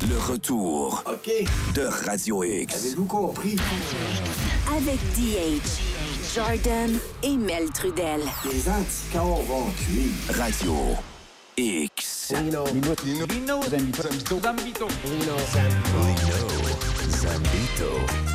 Le retour de Radio X. Avez-vous compris? Avec DH, Jordan et Mel Trudel. Les anticorps vont tuer. Radio X. Lino Zambito.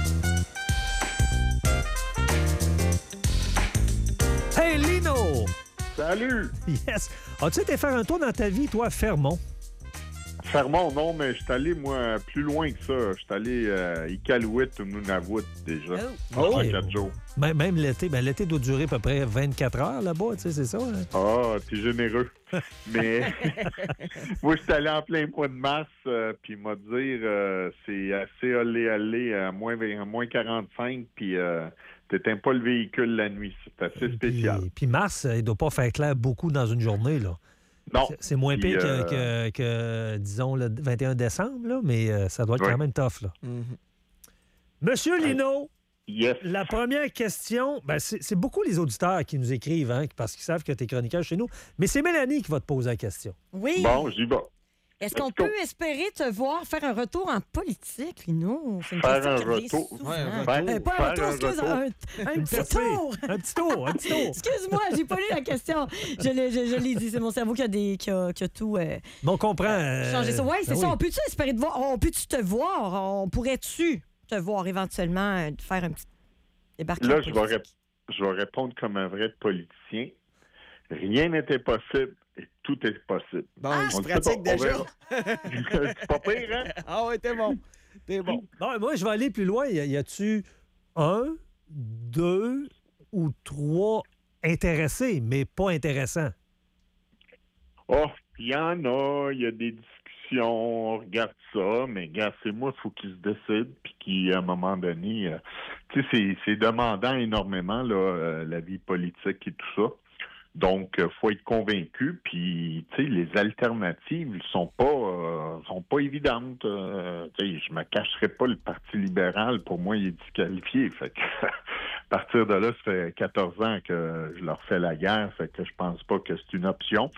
Hey Lino! Salut! Yes! As-tu été faire un tour dans ta vie, toi, à Fermont? Fermont, non, mais je suis allé, moi, plus loin que ça. Je suis allé à Iqaluit ou Nunavut, déjà. Oh! En 4 jours. Même l'été. Ben, l'été doit durer à peu près 24 heures là-bas, tu sais, c'est ça? Hein? Ah, t'es généreux. Mais moi, je suis allé en plein mois de mars, puis m'a dire, c'est assez allé à moins 45, puis t'éteins pas le véhicule la nuit. C'est assez spécial. Puis mars, il doit pas faire clair beaucoup dans une journée, là. Non. C'est moins Puis, pire que, disons, le 21 décembre, là, mais ça doit être quand même tough, là. Monsieur Lino, yes. la première question, ben c'est beaucoup les auditeurs qui nous écrivent, hein, parce qu'ils savent que tu es chroniqueur chez nous, mais c'est Mélanie qui va te poser la question. Oui. Bon, j'y vais. Est-ce qu'on peut espérer te voir faire un retour en politique, Lino? C'est une Faire question un qui revient retour. souvent. Ouais, Pas un retour, excuse, un petit tour. Un petit tour. Excuse-moi, j'ai pas lu la question. Je l'ai dit, c'est mon cerveau qui a tout Mais on comprend. changé ça. Oui, c'est ben ça. oui. On peut-tu espérer te voir? On peut-tu te voir? On pourrait-tu te voir éventuellement faire un petit débarquement Là, politique? je vais répondre comme un vrai politicien. Rien n'était possible et tout est possible. Bon, On je le sait pratique pas, on déjà. verra. C'est pas pire, hein? Ah ouais, t'es bon. T'es bon. Non, moi, je vais aller plus loin. Y a-tu 1, 2 ou 3 intéressés, mais pas intéressants? Oh, il y en a, il y a des discussions, on regarde ça, mais regarde, c'est moi, il faut qu'ils se décident, puis qu'à un moment donné, tu sais, c'est demandant énormément, là, la vie politique et tout ça. Donc, faut être convaincu, puis, tu sais, les alternatives sont pas évidentes. Tu sais, je me cacherai pas, le Parti libéral, pour moi, il est disqualifié. Fait que, à partir de là, ça fait 14 ans que je leur fais la guerre, fait que je pense pas que c'est une option.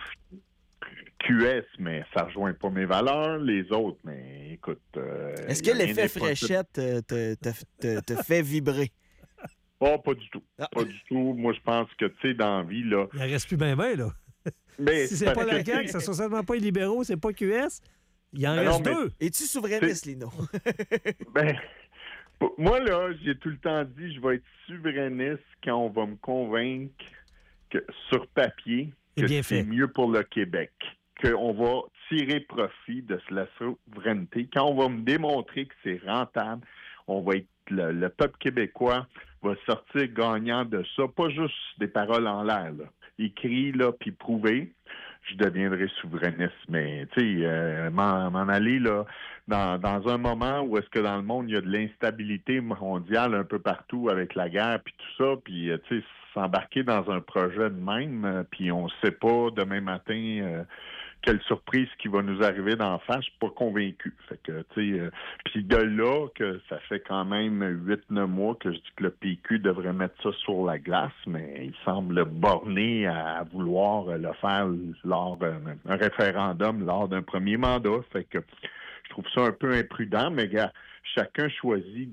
QS, mais ça rejoint pas mes valeurs. Les autres, mais écoute... Est-ce que l'effet fréchette te fait vibrer? Oh, pas du tout. Pas du tout. Moi, je pense que, tu sais, dans la vie, là... Il en reste plus bien, là. Mais Si c'est pas la CAQ, c'est certainement pas les libéraux, c'est pas QS. Il en reste deux. Es-tu souverainiste, Lino? Ben, moi, là, j'ai tout le temps dit, je vais être souverainiste quand on va me convaincre que, sur papier, que c'est mieux pour le Québec, qu'on va tirer profit de la souveraineté. Quand on va me démontrer que c'est rentable, on va être le peuple québécois va sortir gagnant de ça. Pas juste des paroles en l'air, là. Écrit, là, puis prouvé, je deviendrai souverainiste. Mais, tu sais, m'en aller, là, dans un moment où est-ce que dans le monde, il y a de l'instabilité mondiale un peu partout avec la guerre, puis tout ça, puis, tu sais, s'embarquer dans un projet de même, puis on ne sait pas demain matin quelle surprise qui va nous arriver d'en face, je suis pas convaincu. Fait que, tu sais, puis de là que ça fait quand même 8-9 mois que je dis que le PQ devrait mettre ça sur la glace, mais il semble borné à vouloir le faire lors d'un référendum, lors d'un premier mandat. Fait que je trouve ça un peu imprudent, mais gars, chacun choisit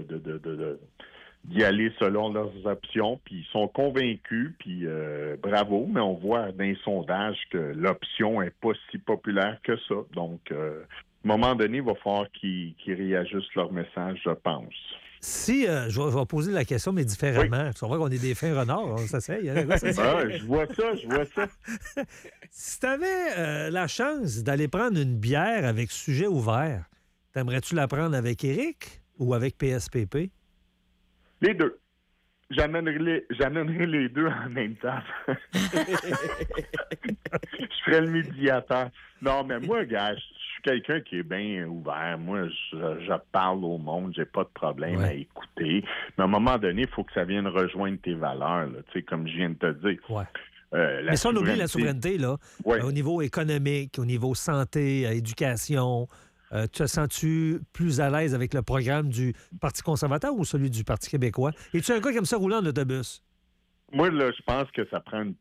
d'y aller selon leurs options, puis ils sont convaincus, puis bravo, mais on voit dans les sondages que l'option est pas si populaire que ça. Donc, à un moment donné, il va falloir qu'ils réajustent leur message, je pense. Si, je vais poser la question, mais différemment. Tu vois qu'on est des fins renards, on s'essaye. Hein, je vois ça. Si tu avais la chance d'aller prendre une bière avec sujet ouvert, t'aimerais-tu la prendre avec Éric ou avec PSPP? Les deux. J'amènerai les deux en même temps. Je ferais le médiateur. Non, mais moi, gars, je suis quelqu'un qui est bien ouvert. Moi, je parle au monde, j'ai pas de problème à écouter. Mais à un moment donné, il faut que ça vienne rejoindre tes valeurs, là, tu sais, comme je viens de te dire. Ouais. Mais si on oublie la souveraineté, là, au niveau économique, au niveau santé, éducation, te sens-tu plus à l'aise avec le programme du Parti conservateur ou celui du Parti québécois? Es-tu un gars comme ça roulant en autobus? Moi, là, je pense que ça prend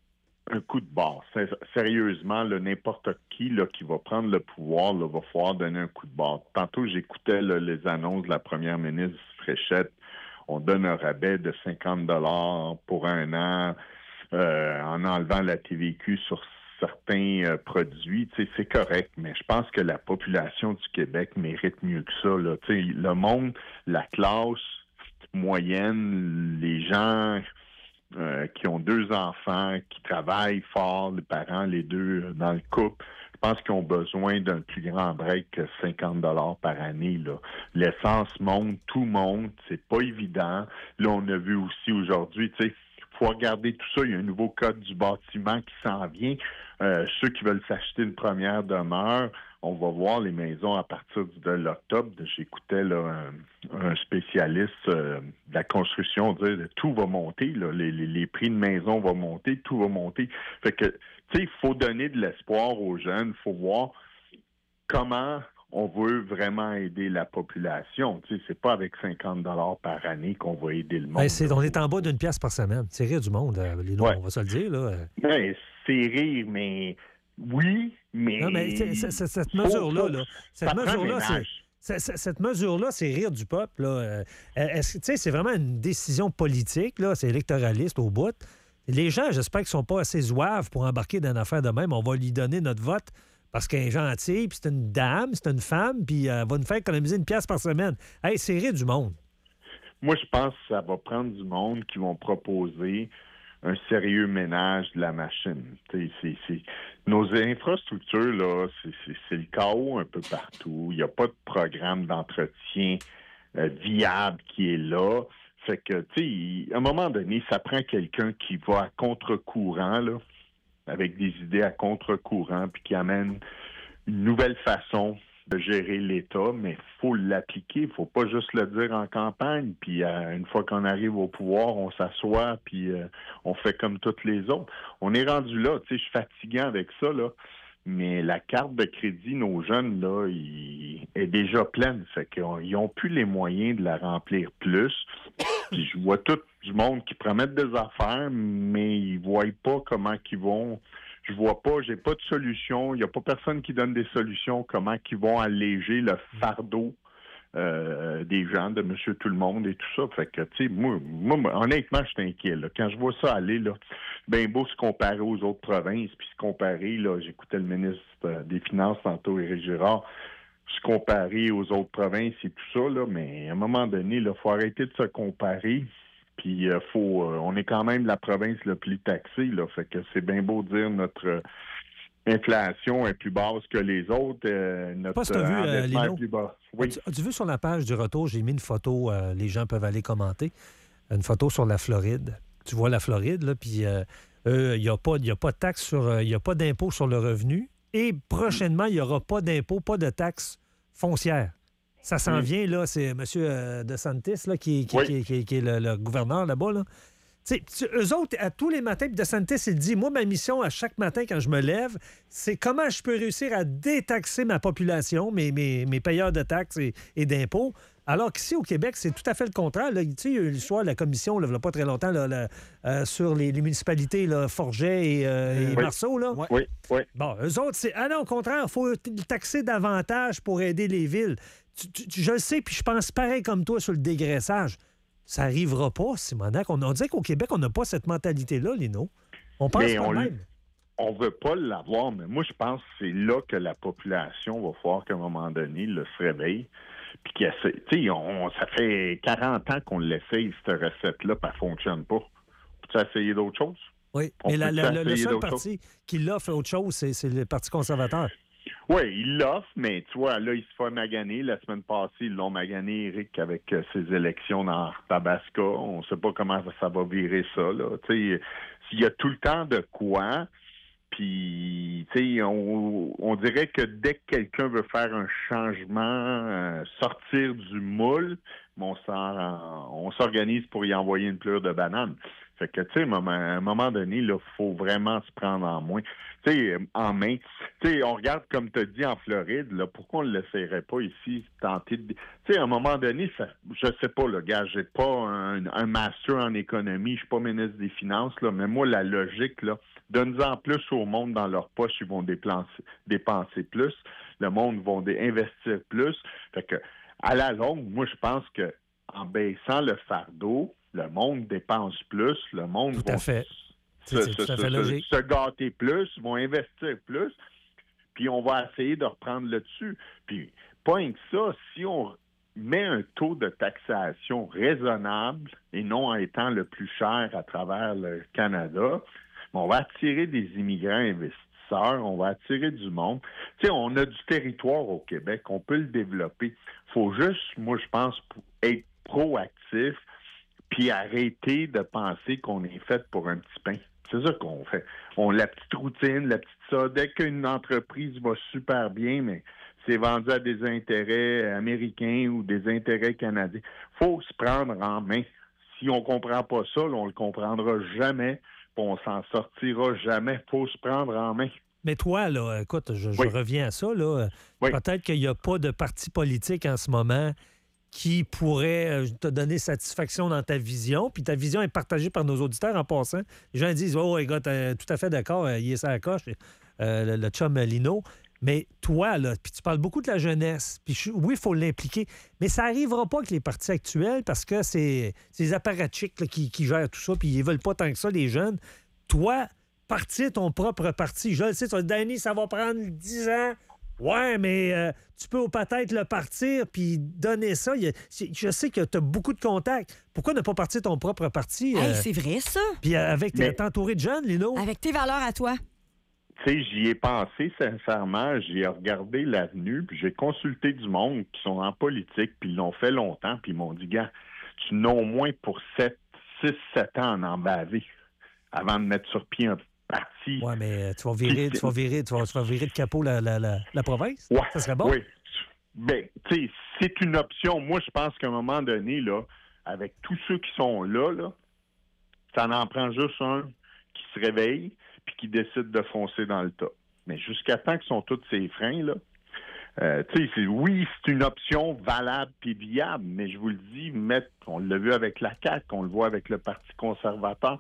un coup de barre. Sérieusement, là, n'importe qui là, qui va prendre le pouvoir là, va falloir donner un coup de barre. Tantôt, j'écoutais là, les annonces de la première ministre Fréchette. On donne un rabais de 50 $ pour un an en enlevant la TVQ sur certains produits. C'est correct, mais je pense que la population du Québec mérite mieux que ça. Là. Le monde, la classe moyenne, les gens qui ont 2 enfants, qui travaillent fort, les parents, les deux dans le couple, je pense qu'ils ont besoin d'un plus grand break que 50 $ par année. Là. L'essence monte, tout monte, c'est pas évident. Là, on a vu aussi aujourd'hui, il faut regarder tout ça. Il y a un nouveau code du bâtiment qui s'en vient. Ceux qui veulent s'acheter une première demeure, on va voir les maisons à partir de l'octobre. J'écoutais là, un spécialiste de la construction dire que tout va monter. Là. Les prix de maison vont monter, tout va monter. Fait que, il faut donner de l'espoir aux jeunes. Il faut voir comment on veut vraiment aider la population. C'est pas avec 50 $ par année qu'on va aider le monde. On est en bas d'une pièce par semaine. C'est rire du monde, les noms, on va se le dire. Là. Ben, c'est rire, mais oui, mais... Non, mais cette mesure-là, cette mesure-là, c'est rire du peuple. Là. C'est vraiment une décision politique, là. C'est électoraliste au bout. Les gens, j'espère qu'ils ne sont pas assez zouaves pour embarquer dans une affaire de même. On va lui donner notre vote parce qu'elle est gentille, puis c'est une dame, c'est une femme, puis elle va nous faire économiser 1 pièce par semaine. Hey, c'est rire du monde. Moi, je pense que ça va prendre du monde qui vont proposer un sérieux ménage de la machine. Nos infrastructures, là, c'est le chaos un peu partout. Il n'y a pas de programme d'entretien viable qui est là. Fait que, à un moment donné, ça prend quelqu'un qui va à contre-courant, là, avec des idées à contre-courant, puis qui amène une nouvelle façon de gérer l'État, mais il faut l'appliquer. Il ne faut pas juste le dire en campagne, puis une fois qu'on arrive au pouvoir, on s'assoit, puis on fait comme toutes les autres. On est rendu là, je suis fatiguant avec ça, là, mais la carte de crédit, nos jeunes, là, est déjà pleine. Fait qu'ils n'ont plus les moyens de la remplir plus. Puis je vois tout du monde qui promettent des affaires, mais ils ne voient pas comment ils vont... Je vois pas, j'ai pas de solution. Il n'y a pas personne qui donne des solutions, comment ils vont alléger le fardeau des gens, de monsieur tout le monde et tout ça. Fait que, tu sais, moi, honnêtement, je suis inquiet. Là. Quand je vois ça aller, là, bien beau se comparer aux autres provinces, puis se comparer, là, j'écoutais le ministre des Finances tantôt, Éric Girard, se comparer aux autres provinces et tout ça, là, mais à un moment donné, il faut arrêter de se comparer. Puis on est quand même la province la plus taxée, là. Fait que c'est bien beau dire notre inflation est plus basse que les autres. Notre endettement est plus bas. Oui. As-tu vu sur la page du retour, j'ai mis une photo, les gens peuvent aller commenter, une photo sur la Floride. Tu vois la Floride, là, puis il n'y a pas de taxe sur, il n'y a pas d'impôt sur le revenu. Et prochainement, il n'y aura pas d'impôt, pas de taxe foncière. Ça s'en vient, là, c'est M. DeSantis, là, qui est le gouverneur là-bas. Là. Eux autres, à tous les matins, DeSantis, il dit, moi, ma mission à chaque matin quand je me lève, c'est comment je peux réussir à détaxer ma population, mes payeurs de taxes et d'impôts. Alors qu'ici, au Québec, c'est tout à fait le contraire. Là. Il y a eu l'histoire de la commission, là, il n'y a pas très longtemps, là, sur les municipalités, là, Forget et Marceau. Là. Oui. Bon, eux autres, c'est... Ah non, au contraire, il faut taxer davantage pour aider les villes. Je le sais, puis je pense pareil comme toi sur le dégraissage. Ça n'arrivera pas, Simonac. On dirait qu'au Québec, on n'a pas cette mentalité-là, Lino. On pense pas même. On ne veut pas l'avoir, mais moi, je pense que c'est là que la population va falloir qu'à un moment donné, se réveille. Puis ça fait 40 ans qu'on l'essaye, cette recette-là, puis elle ne fonctionne pas. Peux-tu essayer d'autres choses? Oui, mais le seul parti qui l'offre autre chose, c'est le Parti conservateur. Oui, il l'offre, mais tu vois, là, il se fait maganer. La semaine passée, ils l'ont magané, Éric, avec ses élections dans Tabasco. On ne sait pas comment ça va virer ça, là. Tu sais, s'il y a tout le temps de quoi, puis, tu sais, on dirait que dès que quelqu'un veut faire un changement, sortir du moule, on s'organise pour y envoyer une pleure de banane. Fait que, tu sais, à un moment donné, il faut vraiment se prendre en main. En main. On regarde, comme tu as dit, en Floride, là, pourquoi on ne l'essayerait pas ici, tenter de... à un moment donné, je sais pas, le gars, j'ai pas un master en économie, je suis pas ministre des Finances, là, mais moi, la logique, là, Donne-en plus au monde dans leur poche, ils vont dépenser plus. Le monde va investir plus. Fait que, à la longue, moi, je pense que en baissant le fardeau, le monde dépense plus, le monde tout à fait. Se gâter plus, vont investir plus, puis on va essayer de reprendre le dessus. Puis, pas rien que ça, si on met un taux de taxation raisonnable et non en étant le plus cher à travers le Canada, on va attirer des immigrants investisseurs, on va attirer du monde. Tu sais, on a du territoire au Québec, on peut le développer. Il faut juste, moi, je pense, être proactif puis arrêter de penser qu'on est fait pour un petit pain. C'est ça qu'on fait. La petite routine, la petite ça. Dès qu'une entreprise va super bien, mais c'est vendu à des intérêts américains ou des intérêts canadiens. Il faut se prendre en main. Si on ne comprend pas ça, là, on ne le comprendra jamais, puis on s'en sortira jamais. Il faut se prendre en main. Mais toi, là, écoute, je reviens à ça, là. Oui. Peut-être qu'il n'y a pas de parti politique en ce moment qui pourrait te donner satisfaction dans ta vision, puis ta vision est partagée par nos auditeurs en passant. Les gens disent « Oh, écoute, tout à fait d'accord, il est ça à la coche, le chum Lino. » Mais toi, là, puis tu parles beaucoup de la jeunesse, puis oui, il faut l'impliquer, mais ça n'arrivera pas avec les partis actuels parce que c'est les apparatchiks là, qui gèrent tout ça, puis ils ne veulent pas tant que ça, les jeunes. Toi, partir ton propre parti, je le sais, tu vas dire, Danny, ça va prendre 10 ans. Ouais, mais tu peux peut-être le partir puis donner ça. Je sais que tu as beaucoup de contacts. Pourquoi ne pas partir ton propre parti? Hey, c'est vrai, ça. Puis t'entourer de jeunes, Lino? Avec tes valeurs à toi. Tu sais, j'y ai pensé sincèrement. J'ai regardé l'avenue, puis j'ai consulté du monde qui sont en politique, puis ils l'ont fait longtemps, puis ils m'ont dit, gars, tu n'as au moins pour 6-7 ans en baver avant de mettre sur pied un parti. Oui, mais tu vas virer de capot la province? Ouais, ça serait bon? Oui. Bien, tu sais, c'est une option. Moi, je pense qu'à un moment donné, là, avec tous ceux qui sont là, ça en prend juste un qui se réveille puis qui décide de foncer dans le tas. Mais jusqu'à temps qu'ils sont tous ces freins, là, tu sais, oui, c'est une option valable puis viable, mais je vous le dis, on l'a vu avec la CAQ, on le voit avec le Parti conservateur,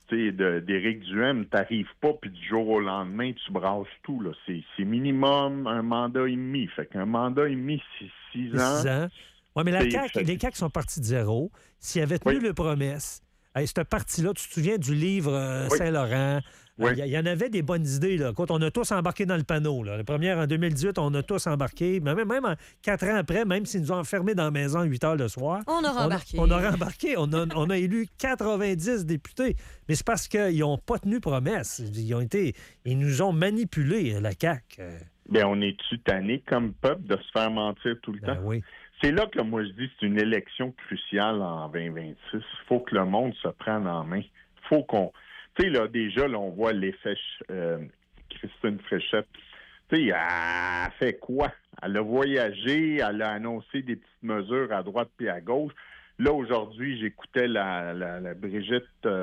d'Éric Duhaime, t'arrives pas, puis du jour au lendemain, tu brasses tout. Là. C'est minimum un mandat et demi. Fait qu'un mandat et demi, c'est 6 ans. 6 ans. Oui, mais les CAQ sont partis de zéro. S'ils avaient tenu les promesses, cette partie-là, tu te souviens du livre Saint-Laurent? Il y en avait des bonnes idées. Là. Quand on a tous embarqué dans le panneau. Là. La première, en 2018, on a tous embarqué. Même 4 ans après, même s'ils nous ont enfermés dans la maison à 8 heures le soir. On a rembarqué. On a rembarqué. On a élu 90 députés. Mais c'est parce qu'ils n'ont pas tenu promesse. Ils nous ont manipulés, la CAQ. Bien, on est-tu tanné comme peuple de se faire mentir tout le temps? Oui. C'est là que moi je dis que c'est une élection cruciale en 2026. Il faut que le monde se prenne en main. Il faut qu'on... Tu sais, là, déjà, là, on voit l'effet Christine Fréchette. Tu sais, elle fait quoi? Elle a voyagé, elle a annoncé des petites mesures à droite puis à gauche. Là, aujourd'hui, j'écoutais la Brigitte,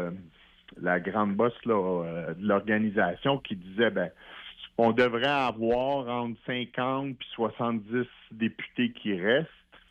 la grande boss là, de l'organisation, qui disait, on devrait avoir entre 50 et 70 députés qui restent.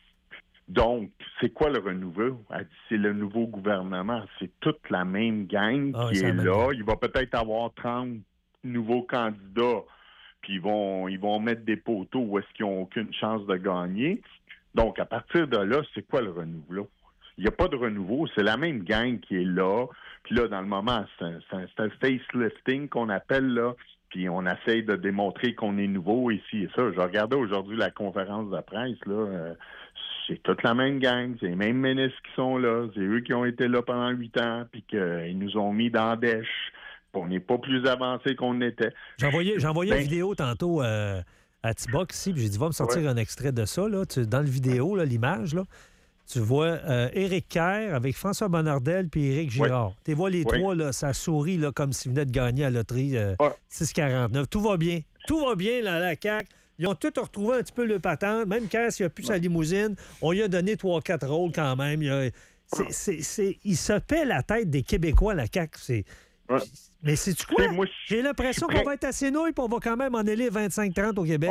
Donc, c'est quoi le renouveau? Elle dit, c'est le nouveau gouvernement. C'est toute la même gang qui est là. Il va peut-être avoir 30 nouveaux candidats, puis ils vont mettre des poteaux où est-ce qu'ils n'ont aucune chance de gagner. Donc, à partir de là, c'est quoi le renouveau? Il n'y a pas de renouveau. C'est la même gang qui est là. Puis là, dans le moment, c'est un facelifting qu'on appelle, là. Puis on essaye de démontrer qu'on est nouveau ici et ça. Je regardais aujourd'hui la conférence de presse, là. C'est toute la même gang. C'est les mêmes ministres qui sont là. C'est eux qui ont été là pendant 8 ans, puis qu'ils nous ont mis dans la dèche. Puis on n'est pas plus avancé qu'on était. J'ai envoyé une vidéo tantôt à Tiboc ici, puis j'ai dit, va me sortir un extrait de ça. Là. Dans le vidéo, là, l'image, là, tu vois Éric Kerr avec François Bonnardel puis Éric Girard. Tu vois les trois, là, ça sourit là, comme s'ils venaient de gagner à la loterie 6,49. Tout va bien. Tout va bien, là, la CAQ. Ils ont tous retrouvé un petit peu le patente. Même Kerr, s'il n'a plus sa limousine, on lui a donné 3-4 rôles quand même. Il se paie la tête des Québécois, la CAQ. Mais sais-tu quoi? J'ai l'impression qu'on va être assez nouilles et on va quand même en élire 25-30 au Québec.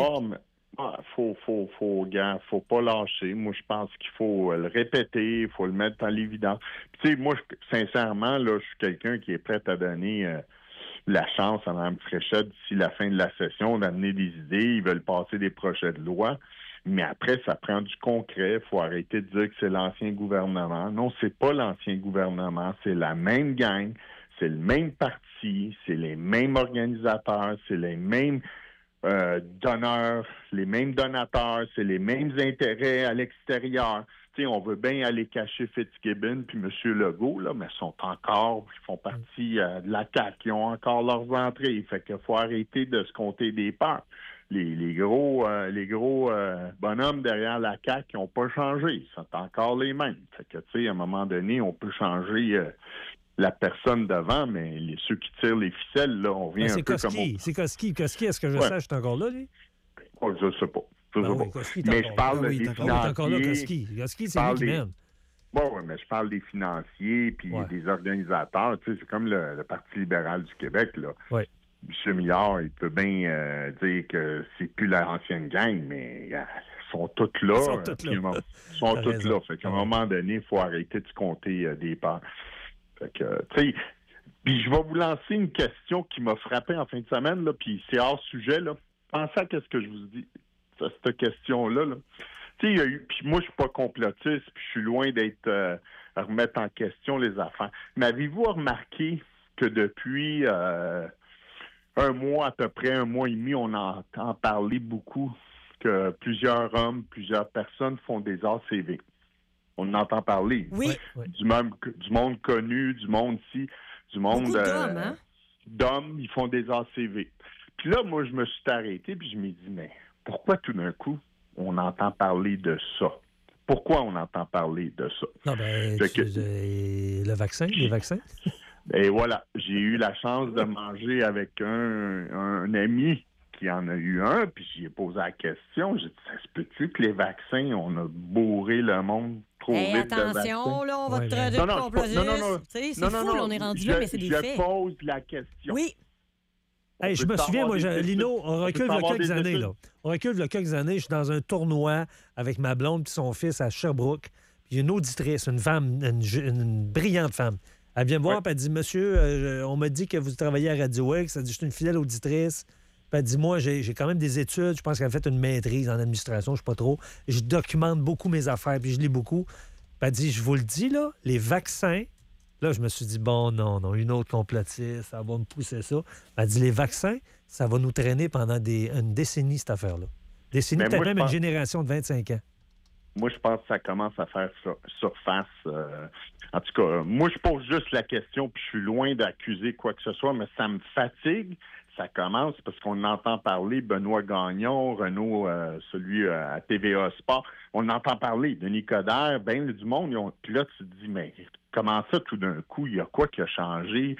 Faut pas lâcher. Moi, je pense qu'il faut le répéter, il faut le mettre en l'évidence. Tu sais, moi, sincèrement, là, je suis quelqu'un qui est prêt à donner la chance à Mme Fréchette, d'ici la fin de la session, d'amener des idées. Ils veulent passer des projets de loi. Mais après, ça prend du concret. Il faut arrêter de dire que c'est l'ancien gouvernement. Non, c'est pas l'ancien gouvernement. C'est la même gang. C'est le même parti. C'est les mêmes organisateurs. C'est les mêmes donneurs, les mêmes donateurs. C'est les mêmes intérêts à l'extérieur. Tu sais, on veut bien aller cacher Fitzgibbon puis M. Legault, là, mais ils font partie de la CAQ. Ils ont encore leurs entrées. Fait qu'il faut arrêter de se compter des peurs. Les gros bonhommes derrière la CAQ, ils n'ont pas changé. Ils sont encore les mêmes. Fait que, tu sais, à un moment donné, on peut changer la personne devant, mais ceux qui tirent les ficelles, là, on vient un peu comme... C'est Koski. Koski, est-ce que je sache, c'est encore là, lui? Oh, je ne sais pas. Mais je parle des financiers. Il est encore là, Koski. Koski, c'est lui qui mène. Oui, mais je parle des financiers puis des organisateurs. Tu sais, c'est comme le Parti libéral du Québec, là. Oui. M. Millard, il peut bien dire que c'est plus l'ancienne gang, mais ils sont tous là. Ils sont tous là. Fait qu'à un moment donné, il faut arrêter de se compter des parts. Fait que, tu sais, puis je vais vous lancer une question qui m'a frappé en fin de semaine, là, puis c'est hors sujet, là. Pensez à ce que je vous dis, cette question-là, là. Tu sais, il y a eu, puis moi, je suis pas complotiste, puis je suis loin d'être à remettre en question les affaires. Mais avez-vous remarqué que depuis un mois, à peu près un mois et demi, on entend parler beaucoup que plusieurs hommes, plusieurs personnes font des ACV. On en entend parler. Oui. Du monde connu, du monde ici, du monde d'hommes, ils font des ACV. Puis là, moi, je me suis arrêté, puis je me dis, mais pourquoi tout d'un coup, on entend parler de ça? Pourquoi on entend parler de ça? Non, ben, les vaccins? Et voilà, j'ai eu la chance de manger avec un ami qui en a eu un, puis j'y ai posé la question. J'ai dit, ça se peut-tu que les vaccins, on a bourré le monde trop vite de vaccins? Attention, là, on va te traiter de complotiste. Non. C'est fou, là, on est rendu là, mais c'est des faits. Je pose la question. Oui. Hey, je me souviens, moi, Lino, on recule de quelques années, là. On recule de quelques années, je suis dans un tournoi avec ma blonde et son fils à Sherbrooke. Puis une auditrice, une femme, une brillante femme. Elle vient me voir et elle dit, monsieur, on m'a dit que vous travaillez à Radio X. Elle dit, je suis une fidèle auditrice. Puis elle dit, moi, j'ai quand même des études. Je pense qu'elle a fait une maîtrise en administration, je ne sais pas trop. Je documente beaucoup mes affaires, puis je lis beaucoup. Puis elle dit, je vous le dis, là, les vaccins. Là, je me suis dit, bon, non, une autre complotiste, ça va me pousser ça. Elle dit, les vaccins, ça va nous traîner pendant une décennie, cette affaire-là. Décennie, peut-être même une génération de 25 ans. Moi, je pense que ça commence à faire surface. En tout cas, moi, je pose juste la question, puis je suis loin d'accuser quoi que ce soit, mais ça me fatigue. Ça commence parce qu'on entend parler Benoît Gagnon, Renaud, celui à TVA Sport. On entend parler Denis Coderre, ben du monde. Puis là, tu te dis, mais comment ça, tout d'un coup, il y a quoi qui a changé?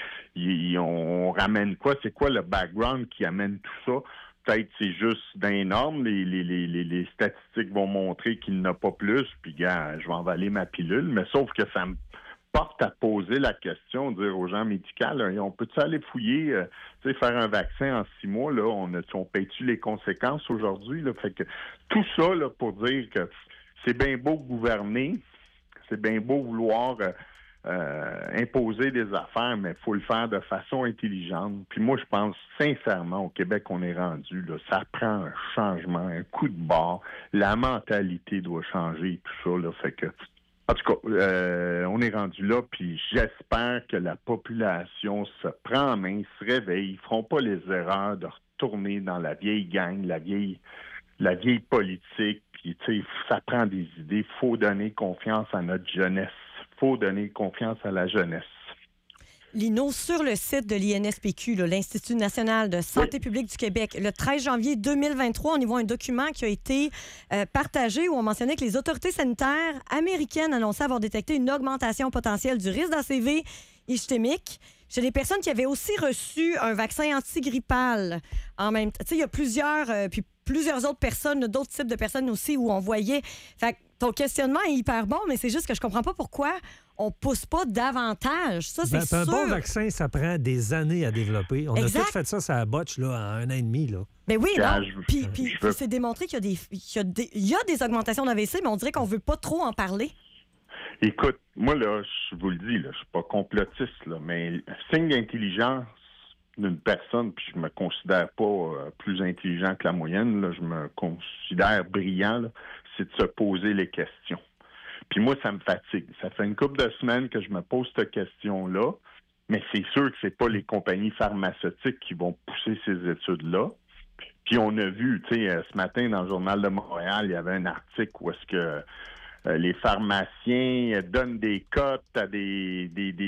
On ramène quoi? C'est quoi le background qui amène tout ça? Peut-être c'est juste d'un norme. Les statistiques vont montrer qu'il n'y en a pas plus. Puis, gars, je vais envaler ma pilule. Mais sauf que ça me porte à poser la question, dire aux gens médicaux, là, on peut-tu aller fouiller, faire un vaccin en 6 mois, là, on paye-tu les conséquences aujourd'hui? Là? Fait que tout ça là, pour dire que c'est bien beau gouverner, c'est bien beau vouloir imposer des affaires, mais il faut le faire de façon intelligente. Puis moi, je pense sincèrement, au Québec, on est rendu, là, ça prend un changement, un coup de barre. La mentalité doit changer, tout ça. Là, fait que, en tout cas, on est rendu là, puis j'espère que la population se prend en main, se réveille. Ils ne feront pas les erreurs de retourner dans la vieille gang, la vieille politique. Puis, tu sais, ça prend des idées. Il faut donner confiance à notre jeunesse. Il faut donner confiance à la jeunesse. Lino, sur le site de l'INSPQ, l'Institut national de santé publique du Québec, le 13 janvier 2023, on y voit un document qui a été partagé où on mentionnait que les autorités sanitaires américaines annonçaient avoir détecté une augmentation potentielle du risque d'ACV ischémique chez les personnes qui avaient aussi reçu un vaccin antigrippal en même temps. Tu sais, il y a plusieurs autres personnes, d'autres types de personnes aussi où on voyait... Fait que ton questionnement est hyper bon, mais c'est juste que je comprends pas pourquoi on pousse pas davantage. Ça, c'est sûr. Un bon vaccin, ça prend des années à développer. On a tous fait ça à la botche là, en 1 an et demi. Là. Mais oui, non. Puis c'est démontré qu'il y a des augmentations d'AVC, mais on dirait qu'on veut pas trop en parler. Écoute, moi, là, je vous le dis, là, je suis pas complotiste, là, mais signe d'intelligence d'une personne, puis je me considère pas plus intelligent que la moyenne, là, je me considère brillant, là, c'est de se poser les questions. Puis moi, ça me fatigue. Ça fait une couple de semaines que je me pose cette question-là, mais c'est sûr que c'est pas les compagnies pharmaceutiques qui vont pousser ces études-là. Puis on a vu, tu sais, ce matin dans le Journal de Montréal, il y avait un article où est-ce que les pharmaciens donnent des cotes à des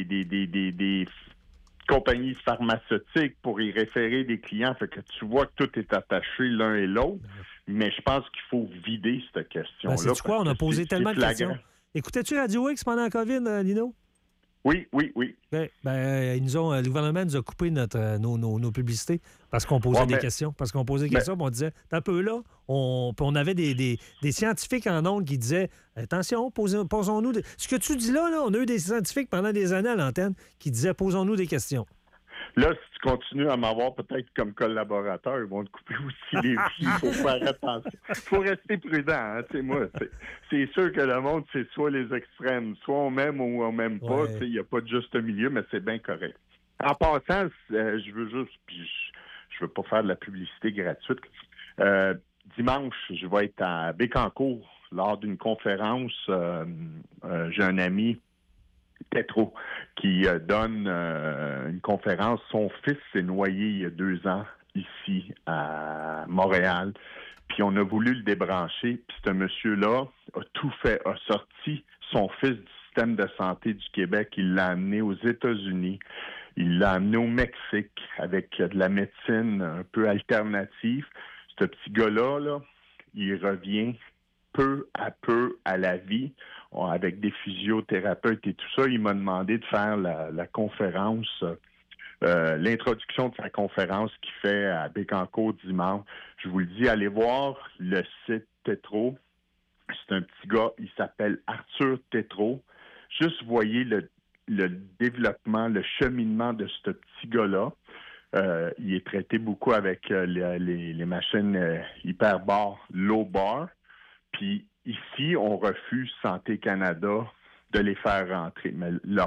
compagnies pharmaceutiques pour y référer des clients. Fait que tu vois que tout est attaché l'un et l'autre. Mais je pense qu'il faut vider cette question-là. Ben, c'est quoi? On a posé tellement de questions. Écoutais-tu Radio X pendant la COVID, Lino? Oui. Ben, le gouvernement nous a coupé nos publicités parce qu'on posait des questions. Parce qu'on posait des questions, on disait, t'as un peu là, on avait des scientifiques en ondes qui disaient, attention, posons-nous... Ce que tu dis là, on a eu des scientifiques pendant des années à l'antenne qui disaient, posons-nous des questions. Là, si tu continues à m'avoir peut-être comme collaborateur, ils vont te couper aussi les pieds. Il faut faire attention. Il faut rester prudent. Hein? Moi, c'est sûr que le monde, c'est soit les extrêmes. Soit on m'aime ou on m'aime pas. Il n'y a pas de juste milieu, mais c'est bien correct. En passant, je veux juste... Puis je veux pas faire de la publicité gratuite. Dimanche, je vais être à Bécancour lors d'une conférence. J'ai un ami... Tétro, qui donne une conférence. Son fils s'est noyé il y a 2 ans ici à Montréal. Puis on a voulu le débrancher. Puis ce monsieur-là a tout fait, a sorti son fils du système de santé du Québec. Il l'a amené aux États-Unis. Il l'a amené au Mexique avec de la médecine un peu alternative. Ce petit gars-là, là, il revient peu à peu à la vie, avec des physiothérapeutes et tout ça. Il m'a demandé de faire la conférence, l'introduction de sa conférence qu'il fait à Bécancour dimanche. Je vous le dis, allez voir le site Tétro. C'est un petit gars, il s'appelle Arthur Tétro. Juste voyez le développement, le cheminement de ce petit gars-là. Il est traité beaucoup avec les machines hyperbar, low bar. Puis ici, on refuse Santé Canada de les faire rentrer. Mais le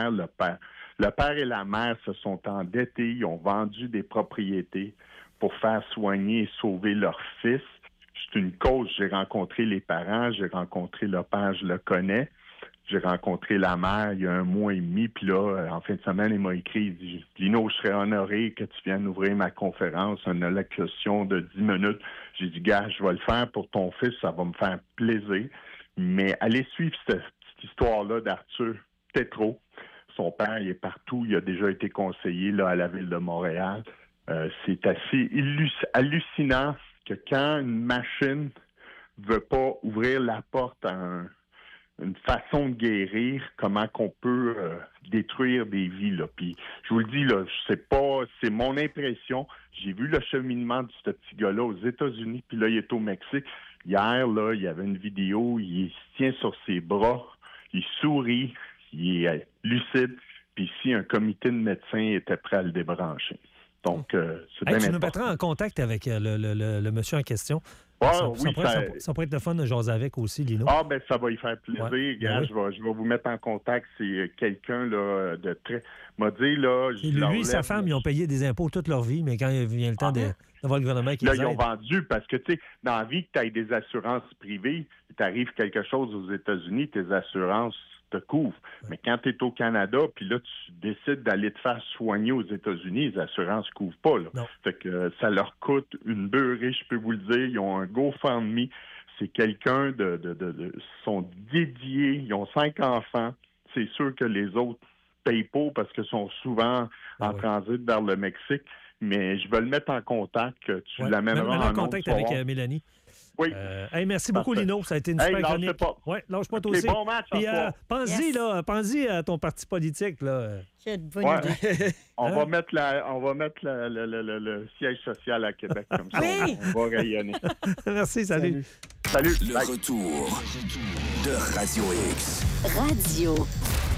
père et la mère se sont endettés, ils ont vendu des propriétés pour faire soigner et sauver leur fils. C'est une cause. J'ai rencontré les parents, j'ai rencontré le père, je le connais. J'ai rencontré la mère il y a 1 mois et demi, puis là, en fin de semaine, il m'a écrit, il dit « Lino, je serais honoré que tu viennes ouvrir ma conférence, une allocution de 10 minutes. » J'ai dit « Gars, je vais le faire pour ton fils, ça va me faire plaisir. » Mais allez suivre cette petite histoire-là d'Arthur Tétro. Son père, il est partout, il a déjà été conseiller là, à la Ville de Montréal. C'est assez hallucinant que quand une machine ne veut pas ouvrir la porte à une façon de guérir, comment qu'on peut détruire des vies, là. Puis, je vous le dis, là, c'est mon impression. J'ai vu le cheminement de ce petit gars-là aux États-Unis, puis là, il est au Mexique. Hier, là, il y avait une vidéo, il se tient sur ses bras, il sourit, il est lucide, puis ici, un comité de médecins était prêt à le débrancher. Donc, c'est bien important. Tu nous mettras en contact avec le monsieur en question. Ça pourrait être le fun de jaser avec aussi, Lino. Ah, ben ça va y faire plaisir. Ouais, je vais vous mettre en contact. C'est quelqu'un là, de très... m'a dit, là... Lui et sa femme, ils ont payé des impôts toute leur vie, mais quand il vient le temps d'avoir le gouvernement qui les aide... Là, ils ont vendu parce que, tu sais, dans la vie, que tu aies des assurances privées, il t'arrive quelque chose aux États-Unis, tes assurances te couvrent. Ouais. Mais quand tu es au Canada, puis là, tu décides d'aller te faire soigner aux États-Unis, les assurances ne couvrent pas. Là. Non. Fait que ça leur coûte une beurrée, je peux vous le dire. Ils ont un GoFundMe. C'est quelqu'un sont dédiés. Ils ont 5 enfants. C'est sûr que les autres payent pas parce qu'ils sont souvent en transit vers le Mexique. Mais je vais le mettre en contact. Tu l'amèneras en contact avec Mélanie. Oui. Merci beaucoup, Lino. Ça a été une super chronique. Oui, lâche pas toi aussi. Bon match. Puis, pense-y à ton parti politique. Là. Quelle bonne idée. On va mettre le siège social à Québec comme ça. Oui. On va rayonner. Merci, salut. Le retour de Radio X. Radio